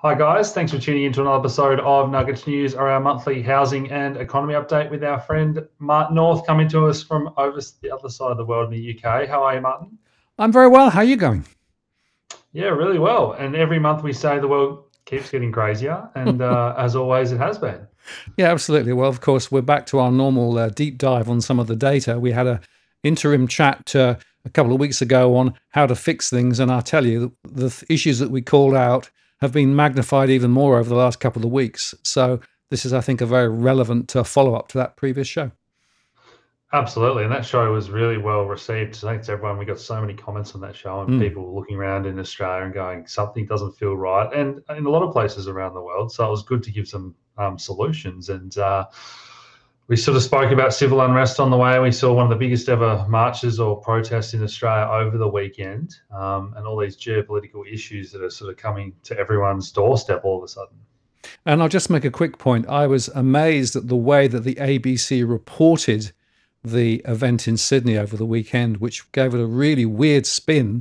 Hi, guys. Thanks for tuning in to another episode of Nuggets News, our monthly housing and economy update with our friend Martin North, coming to us from over the other side of the world in the UK. How are you, Martin? I'm very well. How are you going? Yeah, really well. And every month we say the world keeps getting crazier, and as always, it has been. Yeah, absolutely. Well, of course, we're back to our normal deep dive on some of the data. We had a interim chat a couple of weeks ago on how to fix things, and I tell you, the issues that we called out have been magnified even more over the last couple of weeks. So this is, I think, a very relevant follow-up to that previous show. Absolutely. And that show was really well received. Thanks, everyone. We got so many comments on that show, and Mm. people looking around in Australia and going, something doesn't feel right. And in a lot of places around the world. So it was good to give some solutions. And we sort of spoke about civil unrest on the way. We saw one of the biggest ever marches or protests in Australia over the weekend, and all these geopolitical issues that are sort of coming to everyone's doorstep all of a sudden. And I'll just make a quick point. I was amazed at the way that the ABC reported the event in Sydney over the weekend, which gave it a really weird spin.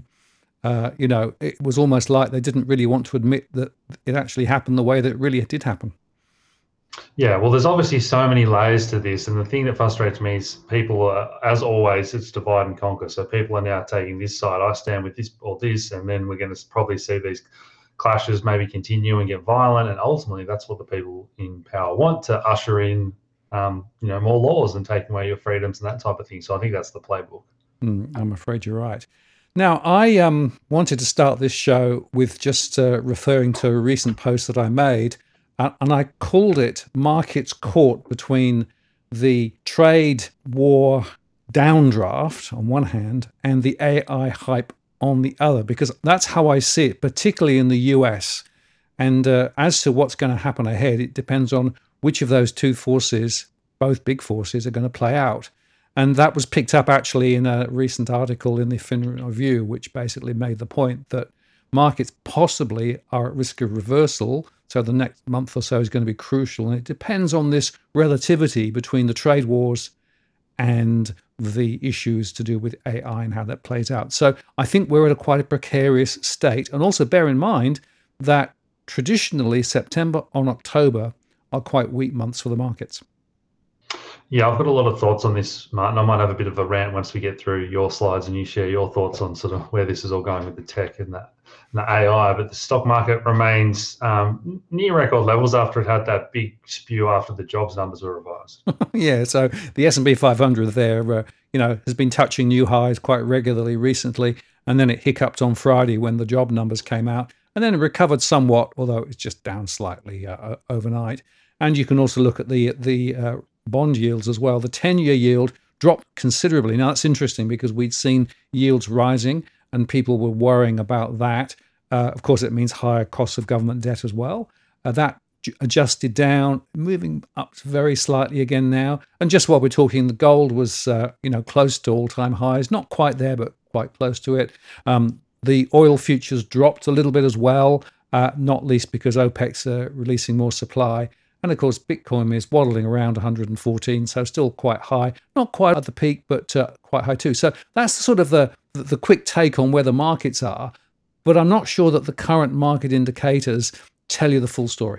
It was almost like they didn't really want to admit that it actually happened the way that it really did happen. Yeah, well, there's obviously so many layers to this, and the thing that frustrates me is people are, as always, it's divide and conquer. So people are now taking this side. I stand with this or this, and then we're going to probably see these clashes maybe continue and get violent, and ultimately that's what the people in power want, to usher in, more laws and taking away your freedoms and that type of thing. So I think that's the playbook. I'm afraid you're right. Now, I wanted to start this show with just referring to a recent post that I made, and I called it Markets Caught Between the Trade War Downdraft on one hand and the AI hype on the other, because that's how I see it, particularly in the US. And as to what's going to happen ahead, it depends on which of those two forces, both big forces, are going to play out. And that was picked up actually in a recent article in the Fin Review, which basically made the point that markets possibly are at risk of reversal. So the next month or so is going to be crucial. And it depends on this relativity between the trade wars and the issues to do with AI and how that plays out. So I think we're at quite a precarious state. And also bear in mind that traditionally September and October are quite weak months for the markets. Yeah, I've got a lot of thoughts on this, Martin. I might have a bit of a rant once we get through your slides and you share your thoughts on sort of where this is all going with the tech and the AI. But the stock market remains near record levels after it had that big spew after the jobs numbers were revised. Yeah, so the S&P 500 there, has been touching new highs quite regularly recently, and then it hiccuped on Friday when the job numbers came out, and then it recovered somewhat, although it's just down slightly overnight. And you can also look at the bond yields as well. The 10-year yield dropped considerably. Now, that's interesting because we'd seen yields rising and people were worrying about that. Of course, it means higher costs of government debt as well. That adjusted down, moving up very slightly again now. And just while we're talking, the gold was, close to all-time highs. Not quite there, but quite close to it. The oil futures dropped a little bit as well, not least because OPEC's releasing more supply. And of course, Bitcoin is waddling around 114, so still quite high. Not quite at the peak, but quite high too. So that's sort of the quick take on where the markets are. But I'm not sure that the current market indicators tell you the full story.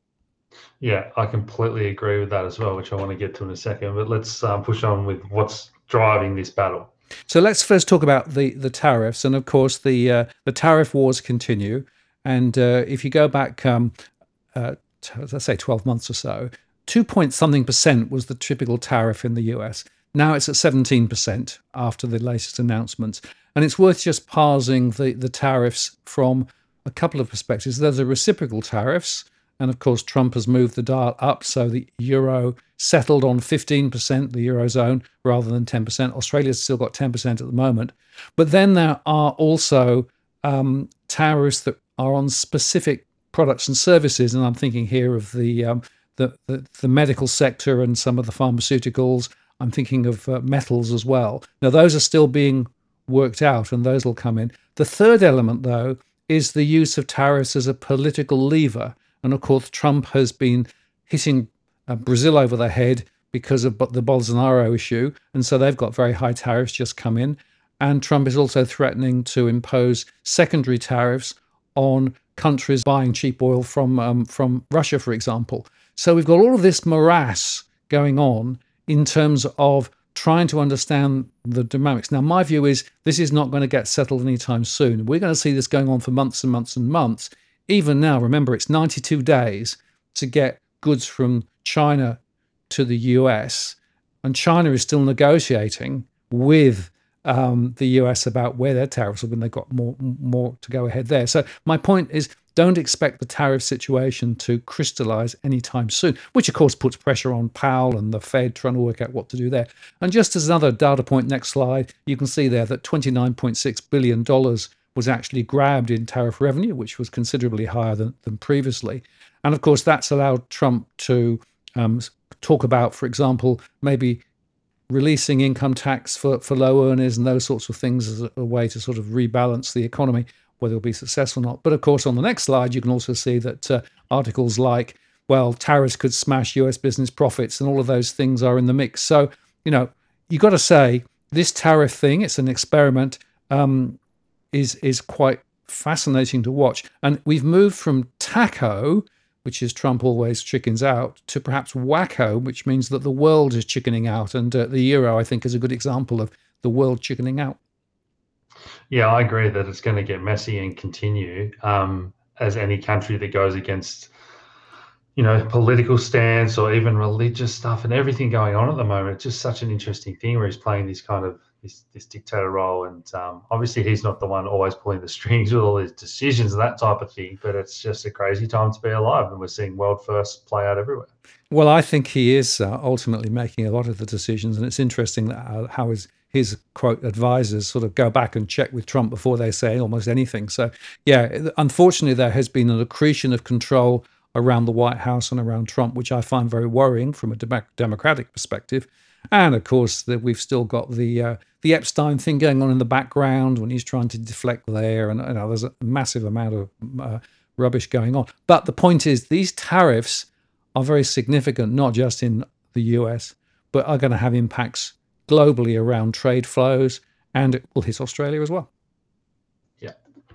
Yeah, I completely agree with that as well, which I want to get to in a second. But let's push on with what's driving this battle. So let's first talk about the tariffs. And of course, the tariff wars continue. And if you go back let's say 12 months or so, 2 point something percent was the typical tariff in the US. Now it's at 17% after the latest announcements. And it's worth just parsing the tariffs from a couple of perspectives. There's the reciprocal tariffs. And of course, Trump has moved the dial up. So the euro settled on 15%, the Eurozone, rather than 10%. Australia's still got 10% at the moment. But then there are also tariffs that are on specific products and services, and I'm thinking here of the medical sector and some of the pharmaceuticals. I'm thinking of metals as well. Now, those are still being worked out, and those will come in. The third element, though, is the use of tariffs as a political lever. And of course, Trump has been hitting Brazil over the head because of the Bolsonaro issue, and so they've got very high tariffs just come in. And Trump is also threatening to impose secondary tariffs on countries buying cheap oil from Russia, for example. So we've got all of this morass going on in terms of trying to understand the dynamics. Now, my view is this is not going to get settled anytime soon. We're going to see this going on for months and months and months. Even now, remember, it's 92 days to get goods from China to the US, and China is still negotiating with the US about where their tariffs are when they've got more to go ahead there. So my point is, don't expect the tariff situation to crystallize anytime soon, which of course puts pressure on Powell and the Fed trying to work out what to do there. And just as another data point, next slide, you can see there that $29.6 billion was actually grabbed in tariff revenue, which was considerably higher than previously. And of course, that's allowed Trump to talk about, for example, maybe releasing income tax for low earners and those sorts of things as a way to sort of rebalance the economy, whether it'll be successful or not. But of course, on the next slide, you can also see that articles like, well, tariffs could smash US business profits and all of those things are in the mix. So, you've got to say this tariff thing, it's an experiment, is quite fascinating to watch. And we've moved from TACO, which is Trump always chickens out, to perhaps wacko, which means that the world is chickening out. And the euro, I think, is a good example of the world chickening out. Yeah, I agree that it's going to get messy and continue as any country that goes against, political stance or even religious stuff and everything going on at the moment. It's just such an interesting thing where he's playing this kind of this dictator role, and obviously he's not the one always pulling the strings with all his decisions and that type of thing, but it's just a crazy time to be alive, and we're seeing world first play out everywhere. Well, I think he is ultimately making a lot of the decisions, and it's interesting that how his quote advisors sort of go back and check with Trump before they say almost anything. So yeah, unfortunately there has been an accretion of control around the White House and around Trump, which I find very worrying from a democratic perspective. And of course, that we've still got the Epstein thing going on in the background when he's trying to deflect there, and there's a massive amount of rubbish going on. But the point is, these tariffs are very significant, not just in the US, but are going to have impacts globally around trade flows, and it will hit Australia as well. Yeah.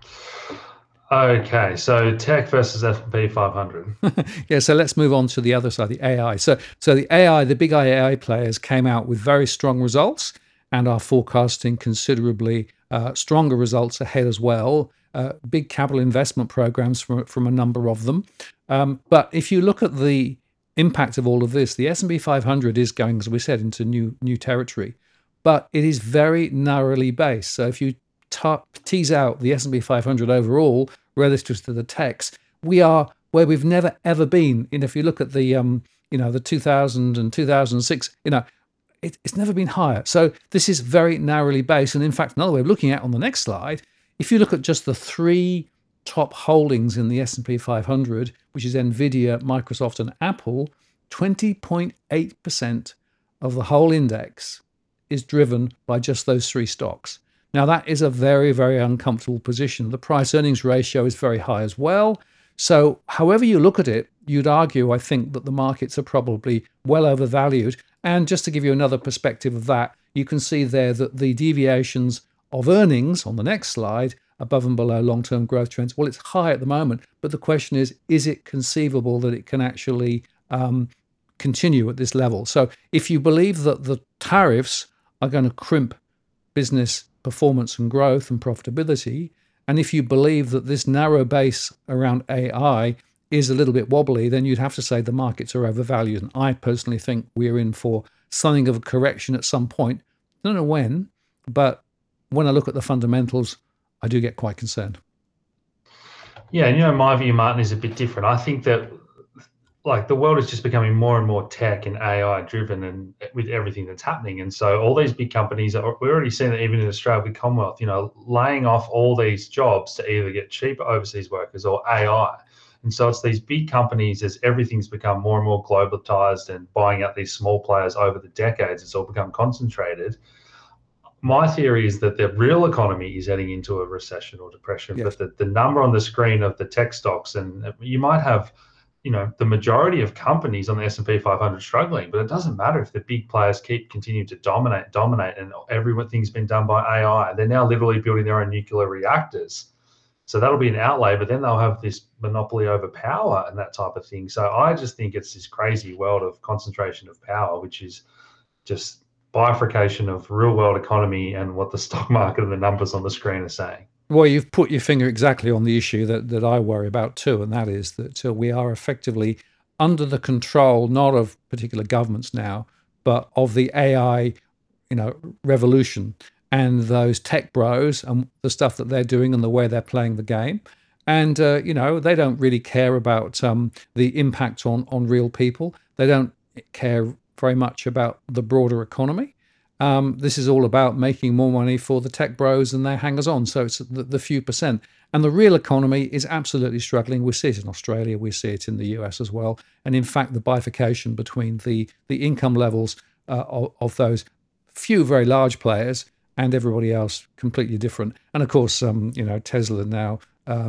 Okay, so tech versus S&P 500. Yeah, so let's move on to the other side, the AI. So the AI, the big AI players came out with very strong results and are forecasting considerably stronger results ahead as well. Big capital investment programs from a number of them. But if you look at the impact of all of this, the S&P 500 is going, as we said, into new territory, but it is very narrowly based. So if you tease out the S&P 500 overall relative to the techs, we are where we've never ever been. And if you look at the the 2000 and 2006, it's never been higher. So this is very narrowly based. And in fact, another way of looking at it on the next slide, if you look at just the three top holdings in the S&P 500, which is Nvidia, Microsoft, and Apple, 20.8% of the whole index is driven by just those three stocks. Now, that is a very, very uncomfortable position. The price-earnings ratio is very high as well. So however you look at it, you'd argue, I think, that the markets are probably well overvalued. And just to give you another perspective of that, you can see there that the deviations of earnings on the next slide, above and below long-term growth trends, well, it's high at the moment. But the question is it conceivable that it can actually continue at this level? So if you believe that the tariffs are going to crimp business performance and growth and profitability, and if you believe that this narrow base around AI is a little bit wobbly, then you'd have to say the markets are overvalued. And I personally think we're in for something of a correction at some point. I don't know when, but when I look at the fundamentals, I do get quite concerned. Yeah, and my view, Martin, is a bit different. I think that the world is just becoming more and more tech and AI driven, and with everything that's happening. And so all these big companies, we're already seeing that even in Australia with Commonwealth, laying off all these jobs to either get cheaper overseas workers or AI. And so it's these big companies, as everything's become more and more globalized and buying out these small players over the decades, it's all become concentrated. My theory is that the real economy is heading into a recession or depression, yes. But the number on the screen of the tech stocks, and you might have the majority of companies on the S&P 500 struggling, but it doesn't matter if the big players continue to dominate, and everything's been done by AI. They're now literally building their own nuclear reactors. So that'll be an outlay, but then they'll have this monopoly over power and that type of thing. So I just think it's this crazy world of concentration of power, which is just bifurcation of real world economy and what the stock market and the numbers on the screen are saying. Well, you've put your finger exactly on the issue that I worry about too, and that is that we are effectively under the control not of particular governments now, but of the AI, revolution and those tech bros and the stuff that they're doing and the way they're playing the game. And they don't really care about the impact on real people. They don't care very much about the broader economy. This is all about making more money for the tech bros and their hangers-on. So it's the few percent. And the real economy is absolutely struggling. We see it in Australia. We see it in the US as well. And in fact, the bifurcation between the income levels of those few very large players and everybody else completely different. And of course, Tesla now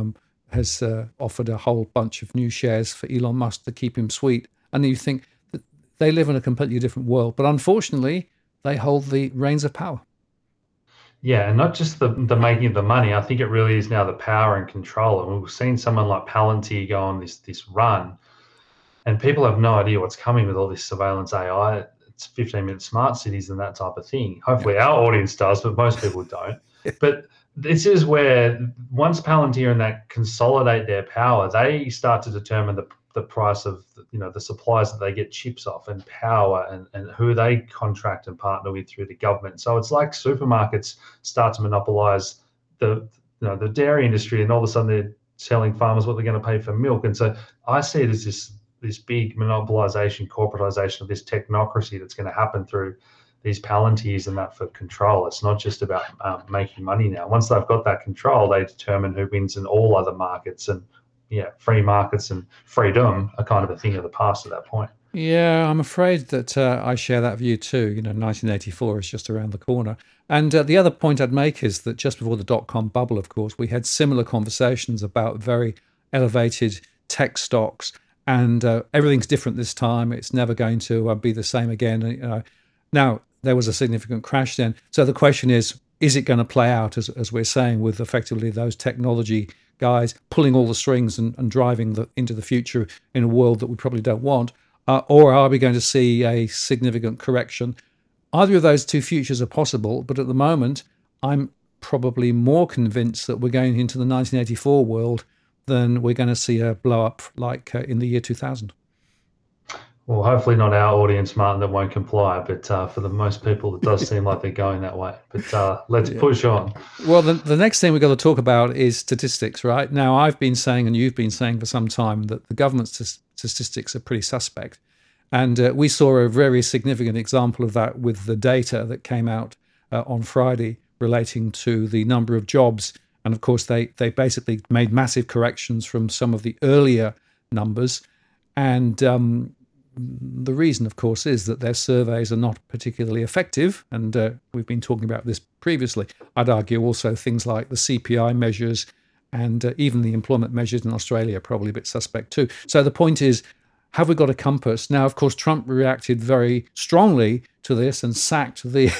has offered a whole bunch of new shares for Elon Musk to keep him sweet. And you think that they live in a completely different world. But unfortunately, they hold the reins of power. Yeah, and not just the making of the money. I think it really is now the power and control. And we've seen someone like Palantir go on this run, and people have no idea what's coming with all this surveillance AI. It's 15-minute smart cities and that type of thing. Hopefully our audience does, but most people don't. But this is where once Palantir and that consolidate their power, they start to determine the price of the suppliers that they get chips off and power and who they contract and partner with through the government. So it's like supermarkets start to monopolize the dairy industry, and all of a sudden they're telling farmers what they're going to pay for milk. And so I see it as this big monopolization, corporatization of this technocracy that's going to happen through these Palantirs and that for control. It's not just about making money now. Once they've got that control, they determine who wins in all other markets. And free markets and freedom are kind of a thing of the past at that point. Yeah, I'm afraid that I share that view too. 1984 is just around the corner. And the other point I'd make is that just before the dot-com bubble, of course, we had similar conversations about very elevated tech stocks, and everything's different this time. It's never going to be the same again. Now, there was a significant crash then. So the question is it going to play out, as we're saying, with effectively those technology guys pulling all the strings and driving into the future in a world that we probably don't want? Or are we going to see a significant correction? Either of those two futures are possible, but at the moment, I'm probably more convinced that we're going into the 1984 world than we're going to see a blow up like in the year 2000. Well, hopefully not our audience, Martin, that won't comply. But for the most people, it does seem like they're going that way. But let's push on. Well, the next thing we've got to talk about is statistics, right? Now, I've been saying, and you've been saying for some time, that the government's statistics are pretty suspect. And we saw a very significant example of that with the data that came out on Friday relating to the number of jobs. And of course, they basically made massive corrections from some of the earlier numbers. And the reason, of course, is that their surveys are not particularly effective. And we've been talking about this previously. I'd argue also things like the CPI measures and even the employment measures in Australia are probably a bit suspect too. So the point is, have we got a compass? Now, of course, Trump reacted very strongly to this and sacked the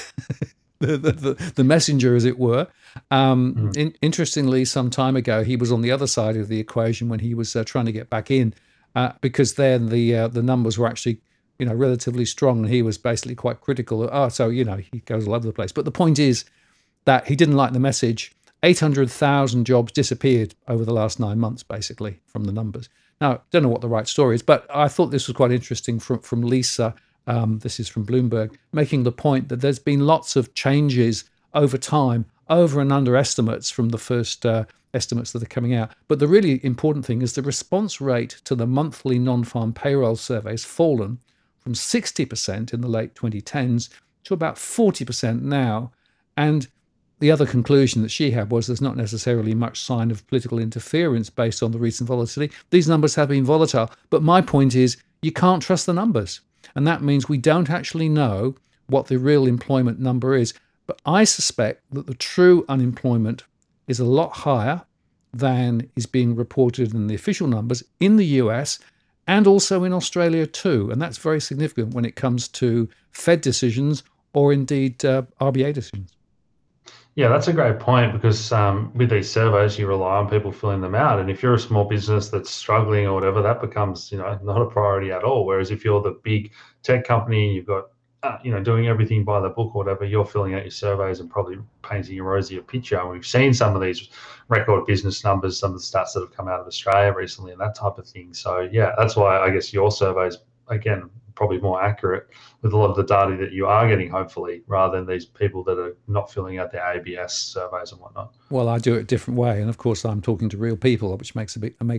the messenger, as it were. Interestingly, some time ago, he was on the other side of the equation when he was trying to get back in, because then the numbers were actually relatively strong, and he was basically quite critical. So he goes all over the place. But the point is that he didn't like the message. 800,000 jobs disappeared over the last 9 months, basically, from the numbers. Now, don't know what the right story is, but I thought this was quite interesting from Lisa. This is from Bloomberg, making the point that there's been lots of changes over time, over and under estimates from the first estimates that are coming out. But the really important thing is the response rate to the monthly non-farm payroll survey has fallen from 60% in the late 2010s to about 40% now. And the other conclusion that she had was there's not necessarily much sign of political interference based on the recent volatility. These numbers have been volatile, but my point is you can't trust the numbers. And that means we don't actually know what the real employment number is. But I suspect that the true unemployment is a lot higher than is being reported in the official numbers in the US and also in Australia too. And that's very significant when it comes to Fed decisions or indeed RBA decisions. Yeah, that's a great point because with these surveys, you rely on people filling them out, and if you're a small business that's struggling or whatever, that becomes not a priority at all. Whereas if you're the big tech company and you've got doing everything by the book or whatever, you're filling out your surveys and probably painting a rosier picture. And we've seen some of these record business numbers, some of the stats that have come out of Australia recently, and that type of thing. So yeah, that's why I guess your surveys again probably more accurate with a lot of the data that you are getting, hopefully, rather than these people that are not filling out their ABS surveys and whatnot. Well, I do it a different way, and of course, I'm talking to real people, which makes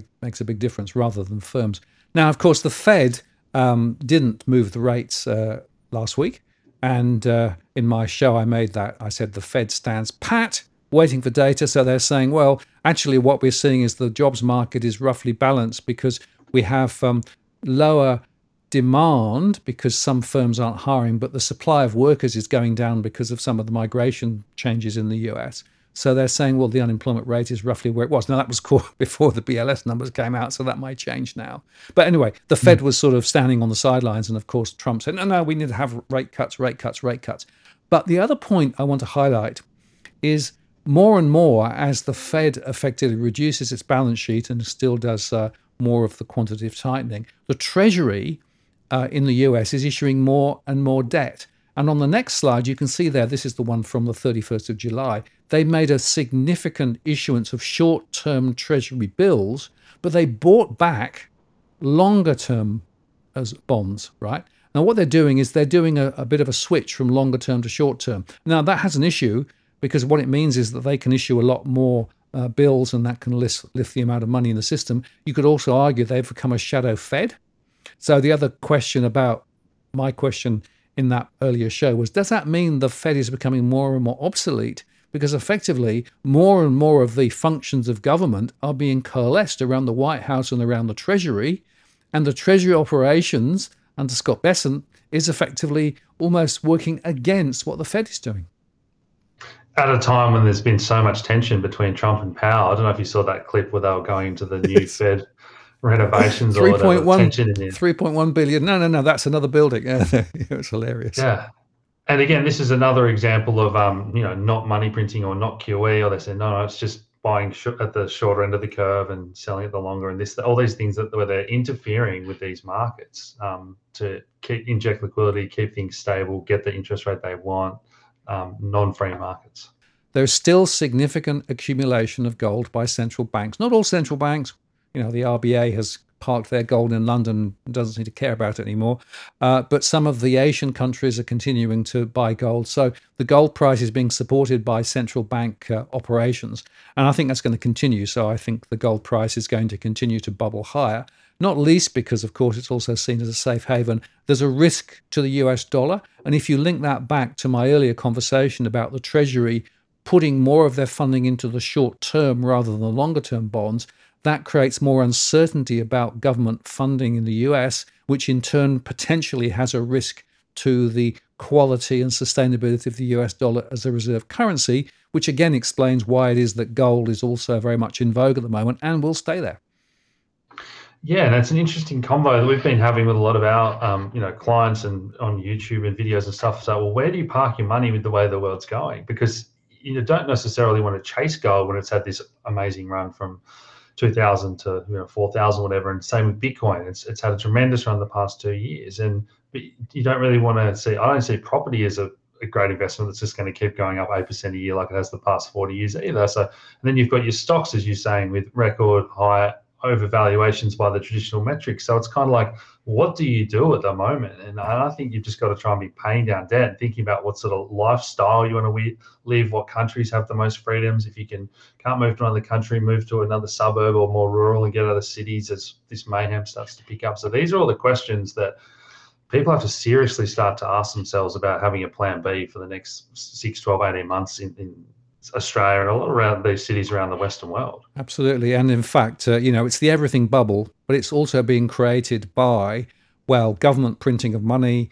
a big difference rather than firms. Now, of course, the Fed didn't move the rates last week, and in my show, I said the Fed stands pat, waiting for data. So they're saying, well, actually, what we're seeing is the jobs market is roughly balanced because we have lower demand because some firms aren't hiring, but the supply of workers is going down because of some of the migration changes in the US. So they're saying, well, the unemployment rate is roughly where it was. Now, that was before the BLS numbers came out, so that might change now. But anyway, the Fed was sort of standing on the sidelines, and of course, Trump said, no, we need to have rate cuts, rate cuts, rate cuts. But the other point I want to highlight is more and more, as the Fed effectively reduces its balance sheet and still does more of the quantitative tightening, the Treasury in the US is issuing more and more debt. And on the next slide, you can see there, this is the one from the 31st of July, they made a significant issuance of short-term Treasury bills, but they bought back longer-term as bonds, right? Now, what they're doing is they're doing a bit of a switch from longer-term to short-term. Now, that has an issue because what it means is that they can issue a lot more bills and that can lift the amount of money in the system. You could also argue they've become a shadow Fed. So the other question about my question in that earlier show was, does that mean the Fed is becoming more and more obsolete? Because effectively, more and more of the functions of government are being coalesced around the White House and around the Treasury, and the Treasury operations under Scott Bessent is effectively almost working against what the Fed is doing. At a time when there's been so much tension between Trump and Powell, I don't know if you saw that clip where they were going into the new Fed renovations or whatever. 3.1 billion. No, that's another building. It's hilarious. Yeah. And again, this is another example of, not money printing or not QE, or they say, no, it's just buying at the shorter end of the curve and selling at the longer. And all these things where they're interfering with these markets to inject liquidity, keep things stable, get the interest rate they want, non-free markets. There's still significant accumulation of gold by central banks. Not all central banks. The RBA has parked their gold in London and doesn't seem to care about it anymore. But some of the Asian countries are continuing to buy gold. So the gold price is being supported by central bank operations. And I think that's going to continue. So I think the gold price is going to continue to bubble higher, not least because, of course, it's also seen as a safe haven. There's a risk to the US dollar. And if you link that back to my earlier conversation about the Treasury putting more of their funding into the short term rather than the longer term bonds, that creates more uncertainty about government funding in the US, which in turn potentially has a risk to the quality and sustainability of the US dollar as a reserve currency, which again explains why it is that gold is also very much in vogue at the moment and will stay there. Yeah, and it's an interesting combo that we've been having with a lot of our, clients and on YouTube and videos and stuff. So, well, where do you park your money with the way the world's going? Because you don't necessarily want to chase gold when it's had this amazing run from 2,000 to 4,000, whatever. And same with Bitcoin. It's had a tremendous run the past 2 years, but you don't really want to see. I don't see property as a great investment that's just going to keep going up 8% a year like it has the past 40 years either. So, and then you've got your stocks, as you're saying, with record high overvaluations by the traditional metrics. So it's kind of like, what do you do at the moment? And I think you've just got to try and be paying down debt and thinking about what sort of lifestyle you want to live, what countries have the most freedoms. If you can't move to another country, move to another suburb or more rural and get out of cities as this mayhem starts to pick up. So these are all the questions that people have to seriously start to ask themselves about having a plan B for the next 6, 12, 18 months in Australia and a lot around these cities around the Western world. Absolutely. And in fact, it's the everything bubble, but it's also being created by, government printing of money,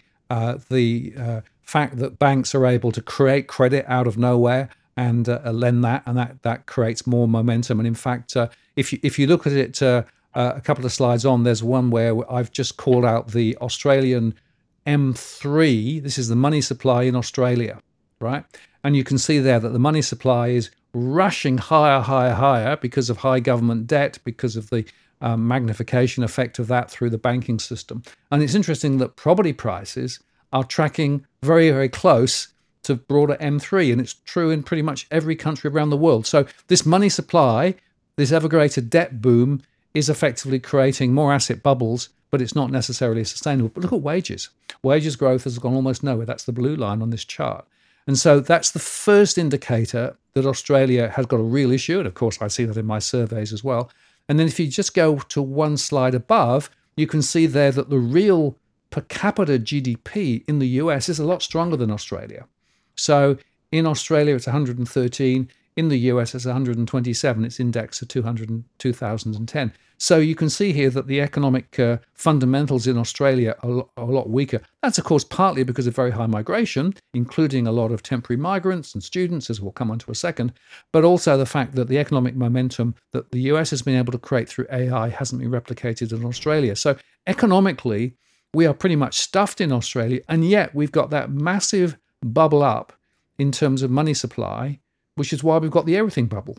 the fact that banks are able to create credit out of nowhere and lend that, and that creates more momentum. And in fact, if you look at it a couple of slides on, there's one where I've just called out the Australian M3. This is the money supply in Australia, right? And you can see there that the money supply is rushing higher, higher, higher because of high government debt, because of the magnification effect of that through the banking system. And it's interesting that property prices are tracking very, very close to broader M3. And it's true in pretty much every country around the world. So this money supply, this ever greater debt boom, is effectively creating more asset bubbles, but it's not necessarily sustainable. But look at wages. Wages growth has gone almost nowhere. That's the blue line on this chart. And so that's the first indicator that Australia has got a real issue. And of course, I see that in my surveys as well. And then if you just go to one slide above, you can see there that the real per capita GDP in the US is a lot stronger than Australia. So in Australia, it's 113. In the US, it's 127. It's indexed to 200 in 2010. So you can see here that the economic fundamentals in Australia are a lot weaker. That's, of course, partly because of very high migration, including a lot of temporary migrants and students, as we'll come on to a second, but also the fact that the economic momentum that the US has been able to create through AI hasn't been replicated in Australia. So economically, we are pretty much stuffed in Australia, and yet we've got that massive bubble up in terms of money supply, which is why we've got the everything bubble.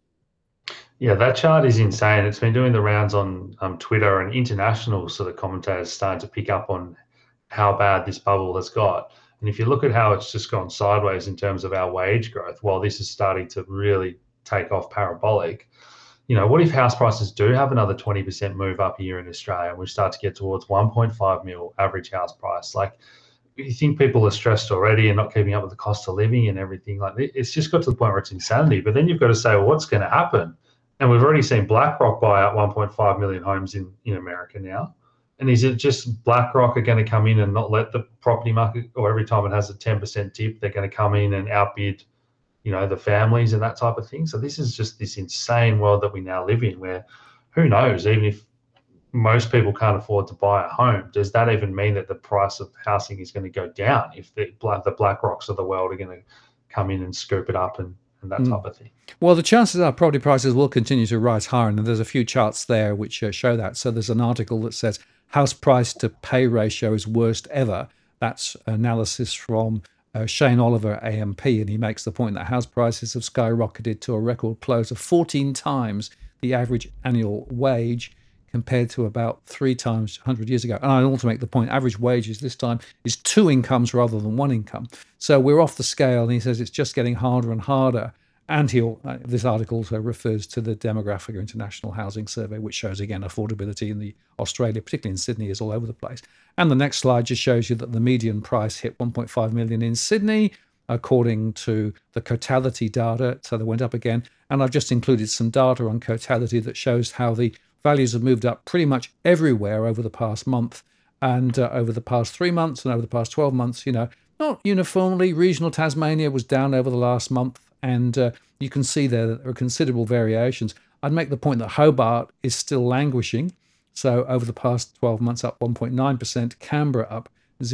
Yeah, that chart is insane. It's been doing the rounds on Twitter, and international sort of commentators starting to pick up on how bad this bubble has got. And if you look at how it's just gone sideways in terms of our wage growth, while this is starting to really take off parabolic, what if house prices do have another 20% move up here in Australia and we start to get towards 1.5 mil average house price? Like, you think people are stressed already and not keeping up with the cost of living and everything. Like, it's just got to the point where it's insanity. But then you've got to say, well, what's going to happen? And we've already seen BlackRock buy out 1.5 million homes in America now. And is it just BlackRock are going to come in and not let the property market, or every time it has a 10% dip, they're going to come in and outbid, the families and that type of thing? So this is just this insane world that we now live in, where who knows, even if most people can't afford to buy a home, does that even mean that the price of housing is going to go down if the BlackRocks of the world are going to come in and scoop it up and that type of thing? Well, the chances are property prices will continue to rise higher, and there's a few charts there which show that. So there's an article that says house price to pay ratio is worst ever. That's analysis from Shane Oliver, AMP, and he makes the point that house prices have skyrocketed to a record close of 14 times the average annual wage, compared to about 3 times 100 years ago. And I also make the point, average wages this time is 2 incomes rather than 1 income. So we're off the scale, and he says it's just getting harder and harder. And this article also refers to the Demographica International Housing Survey, which shows, again, affordability in Australia, particularly in Sydney, is all over the place. And the next slide just shows you that the median price hit 1.5 million in Sydney, according to the Cotality data. So they went up again. And I've just included some data on Cotality that shows how the values have moved up pretty much everywhere over the past month, and over the past 3 months, and over the past 12 months, not uniformly. Regional Tasmania was down over the last month, and you can see there are considerable variations. I'd make the point that Hobart is still languishing. So over the past 12 months, up 1.9%, Canberra up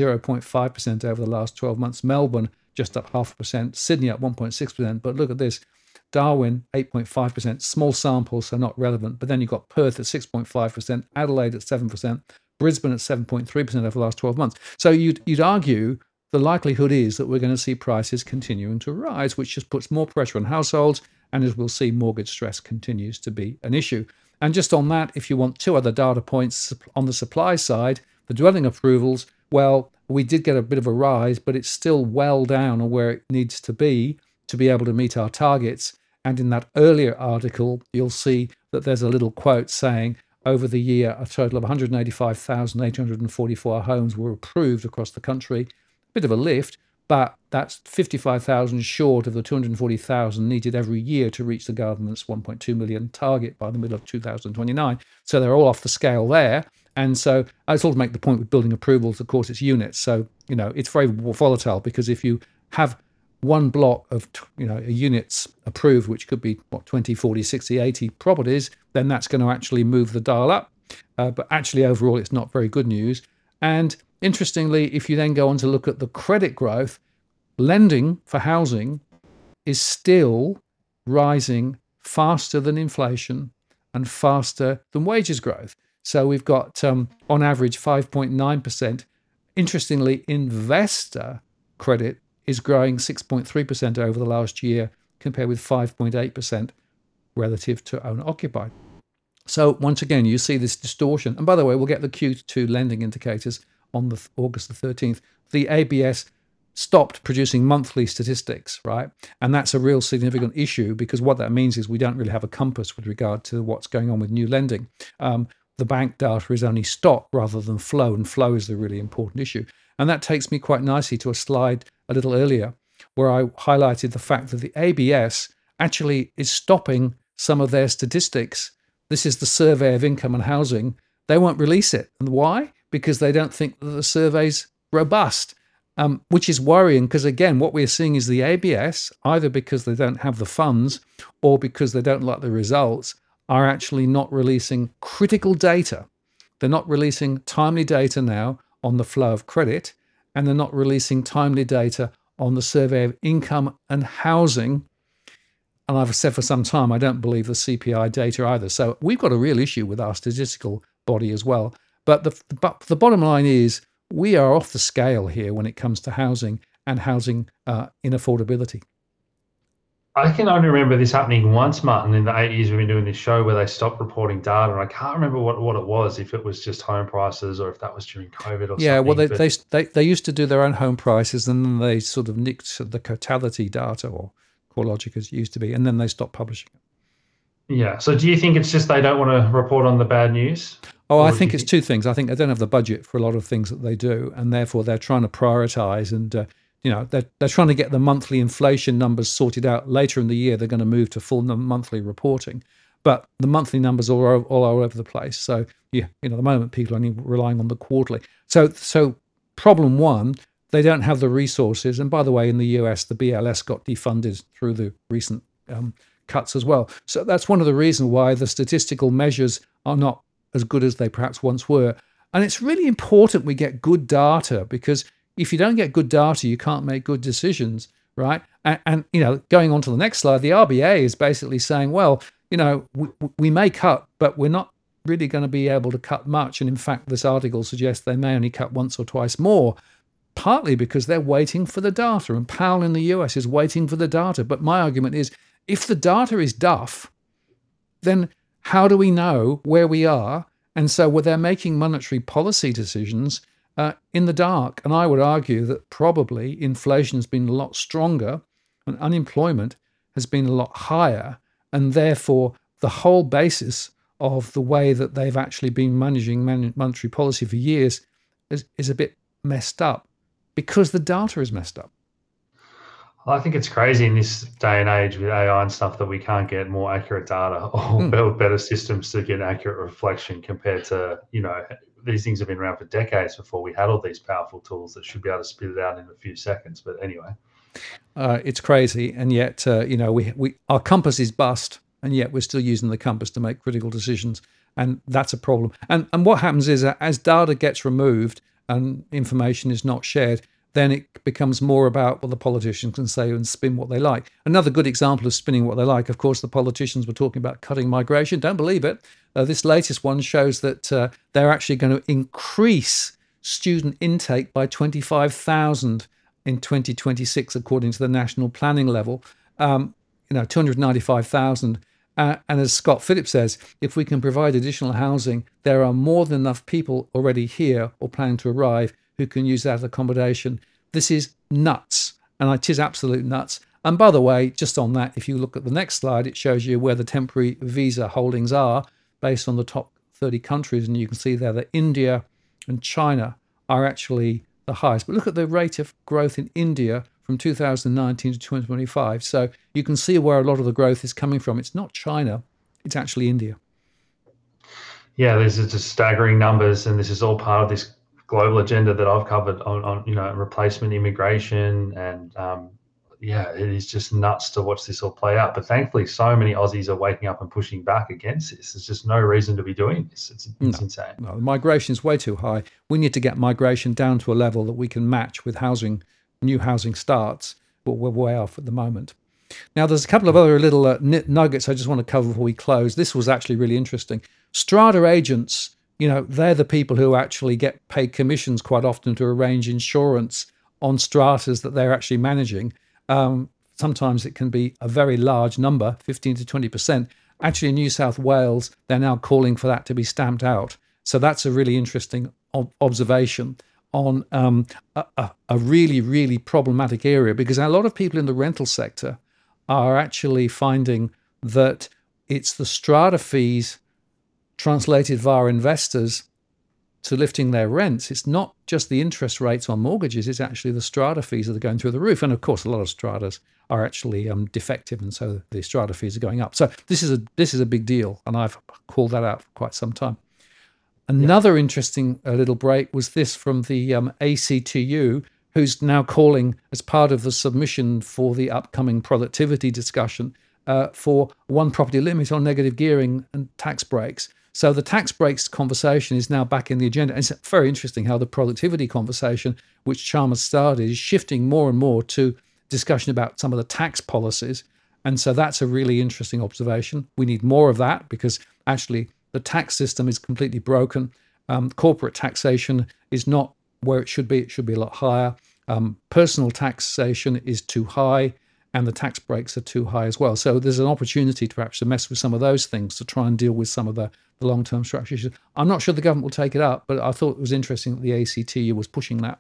0.5% over the last 12 months, Melbourne just up 0.5%, Sydney up 1.6%. But look at this, Darwin, 8.5%, small sample, so not relevant. But then you've got Perth at 6.5%, Adelaide at 7%, Brisbane at 7.3% over the last 12 months. So you'd argue the likelihood is that we're going to see prices continuing to rise, which just puts more pressure on households. And as we'll see, mortgage stress continues to be an issue. And just on that, if you want 2 other data points on the supply side, the dwelling approvals, well, we did get a bit of a rise, but it's still well down on where it needs to be able to meet our targets. And in that earlier article, you'll see that there's a little quote saying, over the year, a total of 185,844 homes were approved across the country. Bit of a lift, but that's 55,000 short of the 240,000 needed every year to reach the government's 1.2 million target by the middle of 2029. So they're all off the scale there. And so I just want to make the point with building approvals, of course, it's units. So, it's very volatile, because if you have one block of units approved, which could be 20, 40, 60, 80 properties, then that's going to actually move the dial up. But actually, overall, it's not very good news. And interestingly, if you then go on to look at the credit growth, lending for housing is still rising faster than inflation and faster than wages growth. So we've got, on average, 5.9%. Interestingly, investor credit is growing 6.3% over the last year, compared with 5.8% relative to owner-occupied. So once again, you see this distortion. And by the way, we'll get the Q2 lending indicators on the August the 13th. The ABS stopped producing monthly statistics, right? And that's a real significant issue, because what that means is we don't really have a compass with regard to what's going on with new lending. The bank data is only stock rather than flow, and flow is the really important issue. And that takes me quite nicely to a slide a little earlier, where I highlighted the fact that the ABS actually is stopping some of their statistics. This is the Survey of Income and Housing. They won't release it. And why? Because they don't think that the survey's robust. Which is worrying, because again, what we're seeing is the ABS, either because they don't have the funds or because they don't like the results, are actually not releasing critical data. They're not releasing timely data now on the flow of credit, and they're not releasing timely data on the Survey of Income and Housing. And I've said for some time, I don't believe the CPI data either. So we've got a real issue with our statistical body as well. But the bottom line is, we are off the scale here when it comes to housing and housing inaffordability. I can only remember this happening once, Martin, in the 8 years we've been doing this show, where they stopped reporting data. And I can't remember what it was, if it was just home prices or if that was during COVID or something. Yeah, well, they used to do their own home prices, and then they sort of nicked the Cotality data, or CoreLogic as it used to be, and then they stopped publishing it. Yeah. So do you think it's just they don't want to report on the bad news? Oh, I think it's two things. I think they don't have the budget for a lot of things that they do, and therefore they're trying to prioritize. And they're trying to get the monthly inflation numbers sorted out. Later in the year, they're going to move to full monthly reporting, but the monthly numbers are all over the place. So at the moment, people are only relying on the quarterly. So problem one, they don't have the resources. And by the way, in the US, the BLS got defunded through the recent cuts as well. So that's one of the reasons why the statistical measures are not as good as they perhaps once were. And it's really important we get good data, because if you don't get good data, you can't make good decisions, right? And going on to the next slide, the RBA is basically saying, well, we may cut, but we're not really going to be able to cut much. And in fact, this article suggests they may only cut once or twice more, partly because they're waiting for the data. And Powell in the US is waiting for the data. But my argument is, if the data is duff, then how do we know where we are? And so they're making monetary policy decisions in the dark. And I would argue that probably inflation has been a lot stronger and unemployment has been a lot higher. And therefore, the whole basis of the way that they've actually been managing monetary policy for years is a bit messed up, because the data is messed up. I think it's crazy in this day and age with AI and stuff that we can't get more accurate data or build better systems to get accurate reflection compared to, these things have been around for decades before we had all these powerful tools that should be able to spit it out in a few seconds. But anyway. It's crazy. And yet, we our compass is bust, and yet we're still using the compass to make critical decisions. And that's a problem. And what happens is that as data gets removed and information is not shared, then it becomes more about what the politicians can say and spin what they like. Another good example of spinning what they like, of course, the politicians were talking about cutting migration. Don't believe it. This latest one shows that they're actually going to increase student intake by 25,000 in 2026, according to the national planning level, 295,000. And as Scott Phillips says, if we can provide additional housing, there are more than enough people already here or planning to arrive who can use that accommodation. This is nuts, and it is absolute nuts. And by the way, just on that, if you look at the next slide, it shows you where the temporary visa holdings are based on the top 30 countries, and you can see there that India and China are actually the highest. But look at the rate of growth in India from 2019 to 2025. So you can see where a lot of the growth is coming from. It's not China, it's actually India. Yeah, these are just staggering numbers, and this is all part of this global agenda that I've covered on replacement immigration, and it is just nuts to watch this all play out. But thankfully, so many Aussies are waking up and pushing back against this. There's just no reason to be doing this. It's insane. No, migration is way too high. We need to get migration down to a level that we can match with new housing starts, but we're way off at the moment. Now, there's a couple of other little nuggets I just want to cover before we close. This was actually really interesting. Strata agents, they're the people who actually get paid commissions quite often to arrange insurance on stratas that they're actually managing. Sometimes it can be a very large number, 15 to 20%. Actually, in New South Wales, they're now calling for that to be stamped out. So that's a really interesting observation on a really, really problematic area, because a lot of people in the rental sector are actually finding that it's the strata fees translated via investors to lifting their rents. It's not just the interest rates on mortgages, it's actually the strata fees that are going through the roof. And of course, a lot of stratas are actually defective, and so the strata fees are going up. So this is a big deal, and I've called that out for quite some time. Another interesting little break was this from the ACTU, who's now calling, as part of the submission for the upcoming productivity discussion, for one property limit on negative gearing and tax breaks. So the tax breaks conversation is now back in the agenda. And it's very interesting how the productivity conversation, which Chalmers started, is shifting more and more to discussion about some of the tax policies. And so that's a really interesting observation. We need more of that, because actually the tax system is completely broken. Corporate taxation is not where it should be. It should be a lot higher. Personal taxation is too high, and the tax breaks are too high as well. So there's an opportunity to perhaps mess with some of those things to try and deal with some of the long-term structural issues. I'm not sure the government will take it up, but I thought it was interesting that the ACTU was pushing that.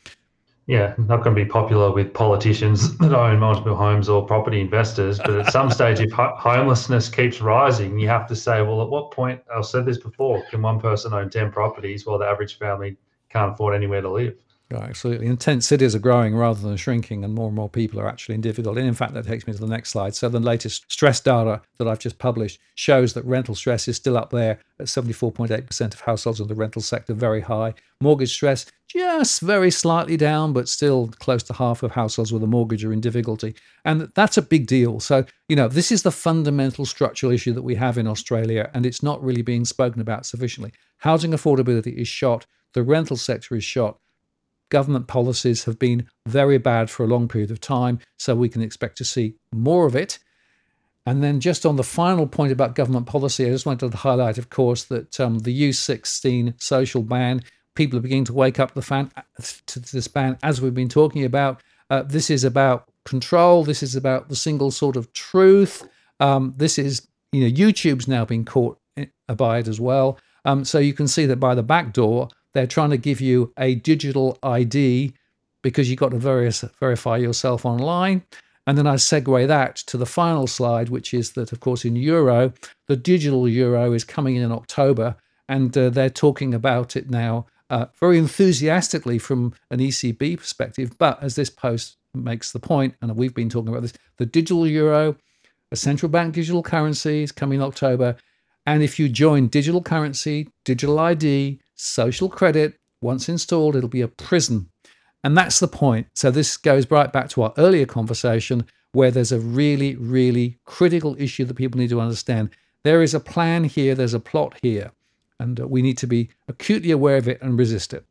Yeah, not going to be popular with politicians that own multiple homes or property investors. But at some stage, if homelessness keeps rising, you have to say, well, at what point, I've said this before, can one person own 10 properties while the average family can't afford anywhere to live? Right, absolutely. And tent cities are growing rather than shrinking, and more people are actually in difficulty. And in fact, that takes me to the next slide. So the latest stress data that I've just published shows that rental stress is still up there at 74.8% of households in the rental sector, very high. Mortgage stress, just very slightly down, but still close to half of households with a mortgage are in difficulty. And that's a big deal. So, this is the fundamental structural issue that we have in Australia, and it's not really being spoken about sufficiently. Housing affordability is shot. The rental sector is shot. Government policies have been very bad for a long period of time, so we can expect to see more of it. And then just on the final point about government policy, I just wanted to highlight, of course, that the U16 social ban, people are beginning to wake up to this ban, as we've been talking about. This is about control. This is about the single sort of truth. This is, YouTube's now been caught by it as well. So you can see that by the back door, they're trying to give you a digital ID because you've got to verify yourself online. And then I segue that to the final slide, which is that, of course, in euro, the digital euro is coming in October, and they're talking about it now very enthusiastically from an ECB perspective. But as this post makes the point, and we've been talking about this, the digital euro, a central bank digital currency, is coming in October. And if you join digital currency, digital ID, social credit, once installed, it'll be a prison. And that's the point. So this goes right back to our earlier conversation, where there's a really, really critical issue that people need to understand. There is a plan here, there's a plot here, and we need to be acutely aware of it and resist it.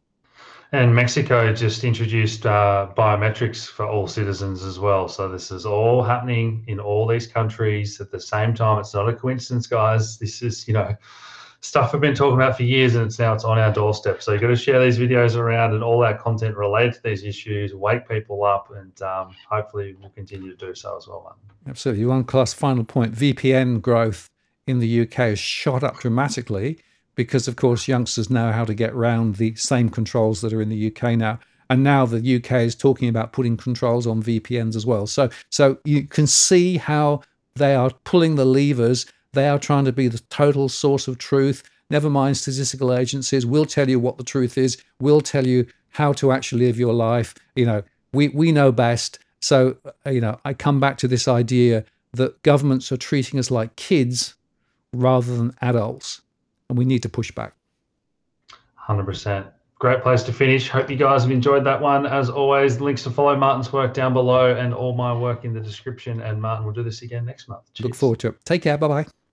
And Mexico just introduced biometrics for all citizens as well. So this is all happening in all these countries at the same time. It's not a coincidence, guys. This is, stuff we've been talking about for years, and it's on our doorstep. So you've got to share these videos around and all our content related to these issues, wake people up, and hopefully we'll continue to do so as well, man. Absolutely. One final point, VPN growth in the UK has shot up dramatically because, of course, youngsters know how to get around the same controls that are in the UK now. And now the UK is talking about putting controls on VPNs as well. So you can see how they are pulling the levers. They are trying to be the total source of truth. Never mind statistical agencies. We'll tell you what the truth is. We'll tell you how to actually live your life. We know best. So, I come back to this idea that governments are treating us like kids rather than adults. And we need to push back. 100%. Great place to finish. Hope you guys have enjoyed that one. As always, links to follow Martin's work down below and all my work in the description. And Martin, we'll do this again next month. Cheers. Look forward to it. Take care. Bye-bye.